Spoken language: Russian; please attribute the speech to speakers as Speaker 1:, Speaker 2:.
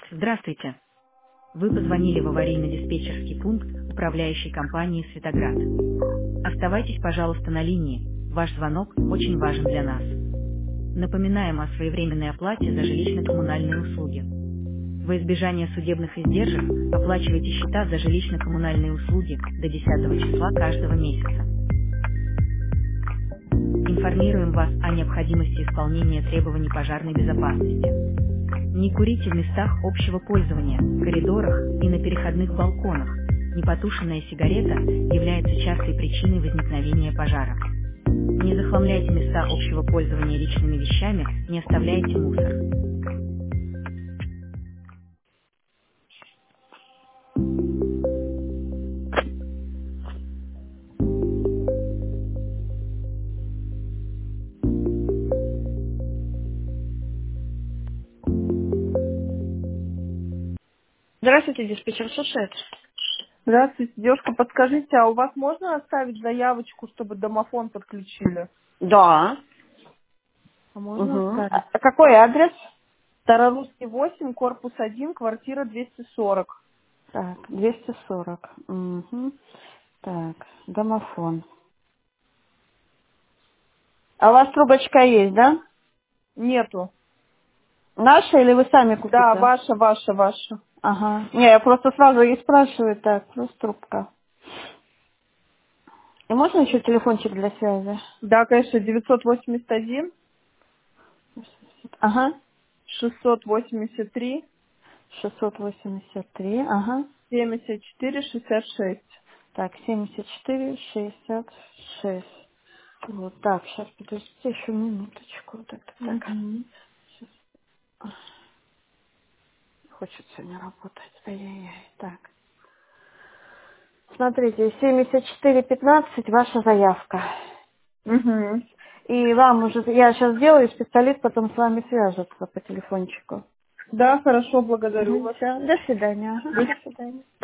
Speaker 1: Здравствуйте. Вы позвонили в аварийно-диспетчерский пункт управляющей компании «Светоград». Оставайтесь, пожалуйста, на линии. Ваш звонок очень важен для нас. Напоминаем о своевременной оплате за жилищно-коммунальные услуги. Во избежание судебных издержек оплачивайте счета за жилищно-коммунальные услуги до 10 числа каждого месяца. Информируем вас о необходимости исполнения требований пожарной безопасности. Не курите в местах общего пользования, коридорах и на переходных балконах. Непотушенная сигарета является частой причиной возникновения пожара. Не захламляйте места общего пользования личными вещами, не оставляйте мусор. Здравствуйте, диспетчер Сушет.
Speaker 2: Здравствуйте, девушка, подскажите, а у вас можно оставить заявочку, чтобы домофон подключили?
Speaker 1: Да.
Speaker 2: А можно
Speaker 1: Угу.
Speaker 2: оставить?
Speaker 1: А какой адрес?
Speaker 2: Старорусский 8, корпус 1, квартира 240.
Speaker 1: Так, 240. Угу. Так, домофон. А у вас трубочка есть, да?
Speaker 2: Нету.
Speaker 1: Наша или вы сами
Speaker 2: Да,
Speaker 1: купите?
Speaker 2: ваша.
Speaker 1: Ага. Не, я просто сразу и спрашиваю, так, просто трубка. И можно еще телефончик для связи?
Speaker 2: Да, конечно, 981
Speaker 1: Ага.
Speaker 2: 683
Speaker 1: 683, ага.
Speaker 2: 74 66.
Speaker 1: Так, 74, 66. Вот так, сейчас, подождите еще минуточку. Так.
Speaker 2: Угу.
Speaker 1: Щас. Хочет сегодня работать. Ай-яй-яй. Так. Смотрите, 7415 ваша заявка.
Speaker 2: Угу.
Speaker 1: И вам уже, я сейчас сделаю, специалист потом с вами свяжется по телефончику.
Speaker 2: Да, хорошо, благодарю вас.
Speaker 1: Все, до свидания. Ага,
Speaker 2: До
Speaker 1: до свидания.